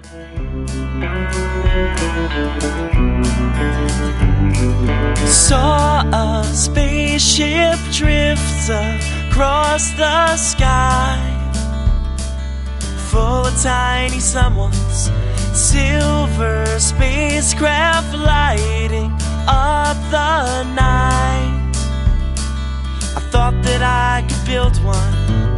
Saw a spaceship drift across the sky, full of tiny someones, silver spacecraft lighting up the night. I thought that I could build one